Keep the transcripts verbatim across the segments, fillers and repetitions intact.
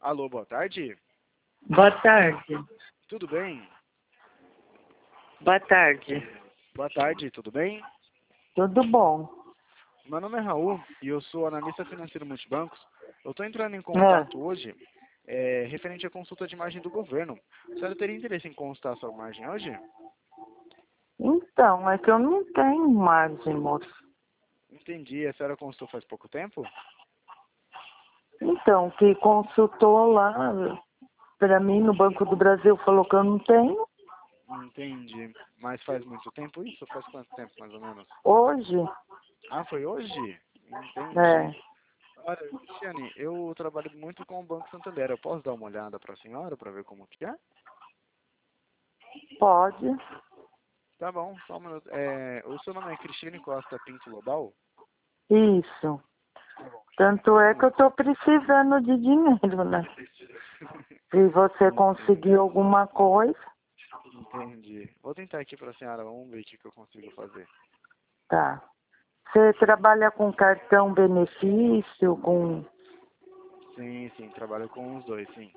Alô, boa tarde. Boa tarde. Tudo bem? Boa tarde. Boa tarde, tudo bem? Tudo bom? Meu nome é Raul e eu sou analista financeiro multibancos. Eu estou entrando em Ah, contato hoje é, referente à consulta de imagem do governo. A senhora teria interesse em consultar a sua imagem hoje? então, é que eu não tenho margem, moço. Entendi. A senhora consultou faz pouco tempo? Então, que consultou lá para mim no Banco do Brasil falou que eu não tenho. Entendi. Mas faz muito tempo isso? Faz quanto tempo, mais ou menos? Hoje, Ah, foi hoje? Entendi. é, Olha, Cristiane, eu trabalho muito com o Banco Santander. Eu posso dar uma olhada para a senhora para ver como que é? pode. Tá bom, só um minuto. É, o seu nome é Cristiane Costa Pinto Lobal? Isso. Tá bom, Cristiane, Tanto só um é que eu minuto. estou precisando de dinheiro, né? Se você Entendi. conseguir alguma coisa, Entendi. Vou tentar aqui para a senhora, vamos ver o que que eu consigo fazer. tá. Você trabalha com cartão benefício, com... Sim, sim, trabalho com os dois, sim.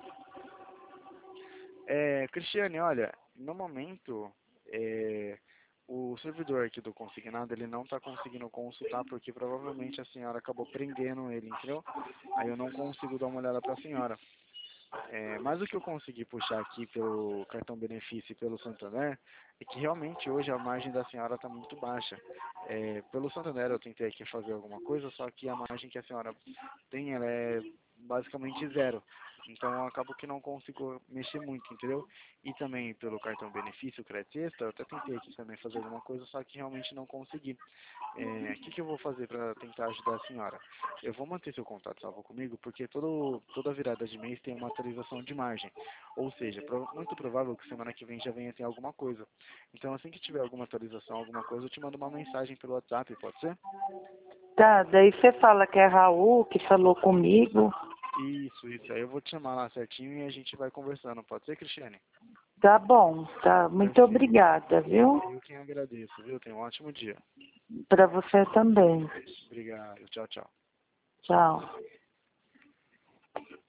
É, Cristiane, olha, no momento, é, o servidor aqui do consignado, ele não está conseguindo consultar porque provavelmente a senhora acabou prendendo ele, entendeu? Aí eu não consigo dar uma olhada para a senhora. É, mas o que eu consegui puxar aqui pelo cartão benefício e pelo Santander é que realmente hoje a margem da senhora está muito baixa. É, pelo Santander eu tentei aqui fazer alguma coisa, só que a margem que a senhora tem ela é basicamente zero. Então eu acabo que não consigo mexer muito, entendeu? E também pelo cartão benefício, crédito extra, eu até tentei aqui também fazer alguma coisa, só que realmente não consegui. É, o que, que eu vou fazer para tentar ajudar a senhora? Eu vou manter seu contato salvo comigo, porque todo, toda virada de mês tem uma atualização de margem. Ou seja, pro, muito provável que semana que vem já venha ter alguma coisa. Então, assim que tiver alguma atualização, alguma coisa, eu te mando uma mensagem pelo WhatsApp, pode ser? Tá, daí você fala que é Raul que falou comigo. Isso, isso. Aí eu vou te chamar lá certinho e a gente vai conversando. Pode ser, Cristiane? Tá bom, tá. Muito Perfeito. obrigada, viu? Eu quem agradeço, viu? Tenha um ótimo dia. Para você também. Obrigado. Tchau, tchau. Tchau.